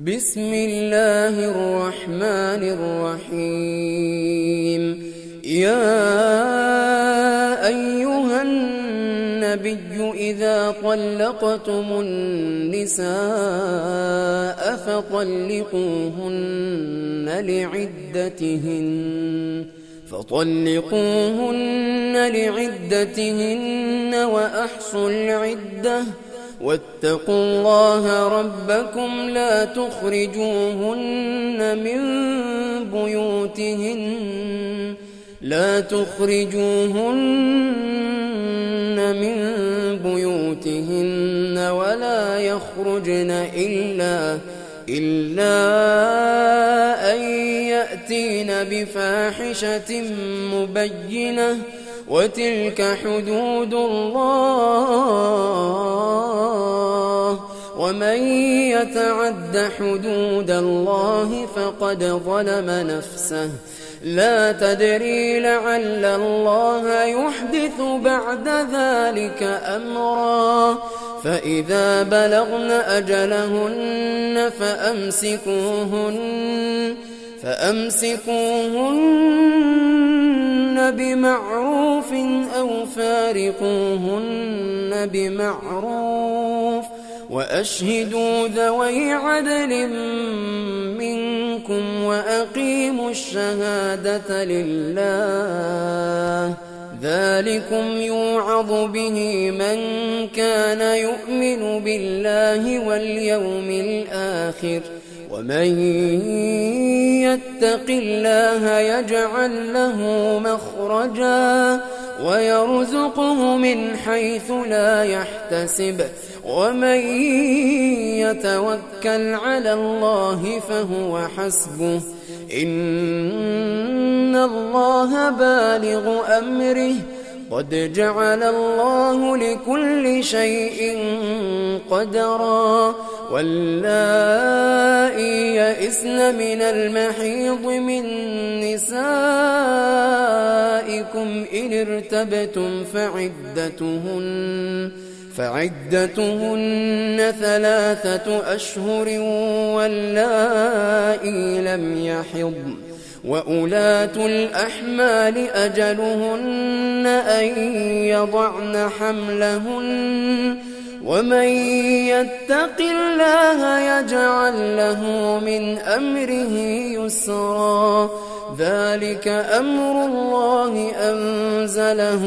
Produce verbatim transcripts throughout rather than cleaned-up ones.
بسم الله الرحمن الرحيم. يا أيها النبي إذا طلقتم النساء فطلقوهن لعدتهن فطلقوهن لعدتهن وأحصوا العدة واتقوا الله ربكم لا تخرجوهن من بيوتهن لا تخرجوهن من بيوتهن ولا يخرجن إلا إلا أن يأتين بفاحشة مبينة وتلك حدود الله ومن يتعد حدود الله فقد ظلم نفسه لا تدري لعل الله يحدث بعد ذلك أمرا فإذا بلغن أجلهن فأمسكوهن فأمسكوهن بمعروف أو فارقوهن بمعروف وأشهدوا ذوي عدل منكم وأقيموا الشهادة لله ذلكم يوعظ به من كان يؤمن بالله واليوم الآخر ومن يتق الله يجعل له مخرجا ويرزقه من حيث لا يحتسب ومن يتوكل على الله فهو حسبه إن الله بالغ أمره قد جعل الله لكل شيء قدرا واللائي يئسن من المحيض من نسائكم إن ارتبتم فعدتهن فعدتهن ثلاثة أشهر واللائي لم يحضن وأولاة الأحمال أجلهن أن يضعن حملهن ومن يتق الله يجعل له من أمره يسرا ذلك أمر الله أنزله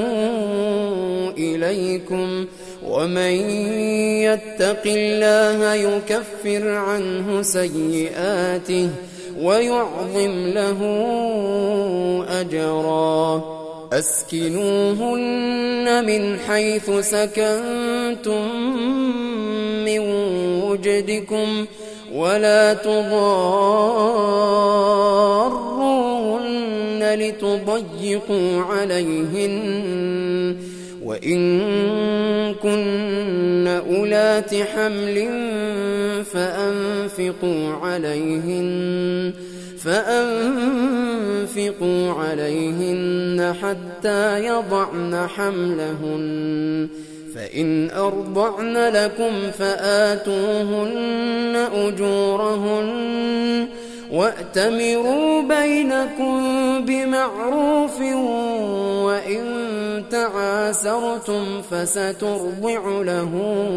إليكم ومن يتق الله يكفر عنه سيئاته ويعظم له أجرا أسكنوهن من حيث سكنتم من وجدكم ولا تضاروهن لتضيقوا عليهن وإن كن أولات حمل فأنفقوا عليهن فأنفقوا عليهن حتى يضعن حملهن فإن أرضعن لكم فآتوهن أجورهن وأتمروا بينكم بمعروف وإن تعاسرتم فسترضع له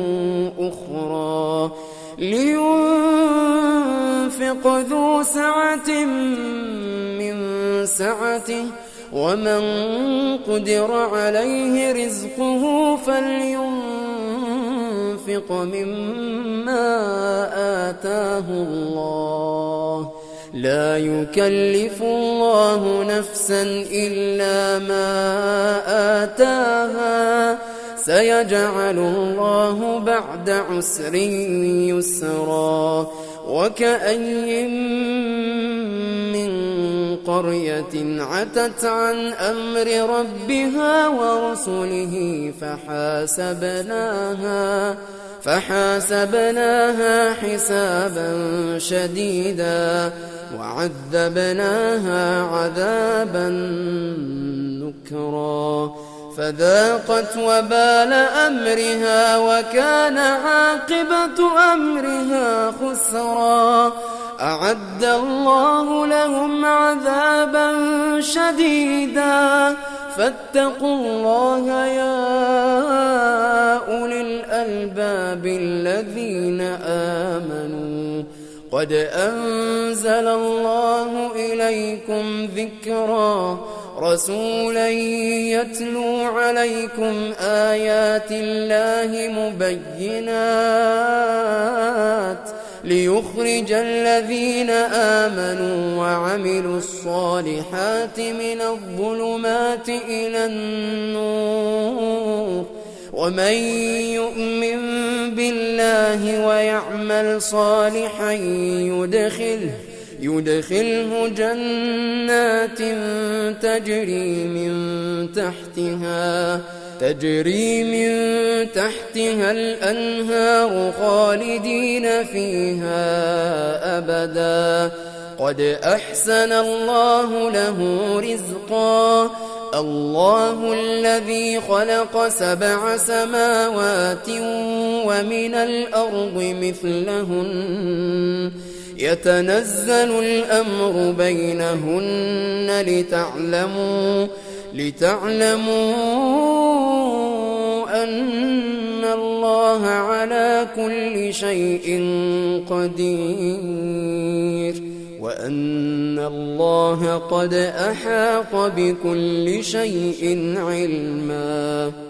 أخرى لينفق ذو سعة من سعته ومن قدر عليه رزقه فلينفق مما آتاه الله لا يكلف الله نفسا إلا ما آتاها سيجعل الله بعد عسر يسرا وكأي من قرية عتت عن أمر ربها ورسله فحاسبناها فحاسبناها حسابا شديدا وعذبناها عذابا نكرا فذاقت وبال أمرها وكان عاقبة أمرها خسرا. أعد الله لهم عذابا شديدا فاتقوا الله يا أولي الألباب الذين آمنوا قد أنزل الله إليكم ذكرا رسولا يتلو عليكم آيات الله مبينات ليخرج الذين آمنوا وعملوا الصالحات من الظلمات إلى النور ومن يؤمن بالله ويعمل صالحا يدخله يدخله جنات تجري من تحتها تجري من تحتها الأنهار خالدين فيها أبدا قد أحسن الله له رزقا. الله الذي خلق سبع سماوات ومن الأرض مثلهن يتنزل الأمر بينهن لتعلموا لتعلموا أن الله على كل شيء قدير وأن الله قد أحاط بكل شيء علما.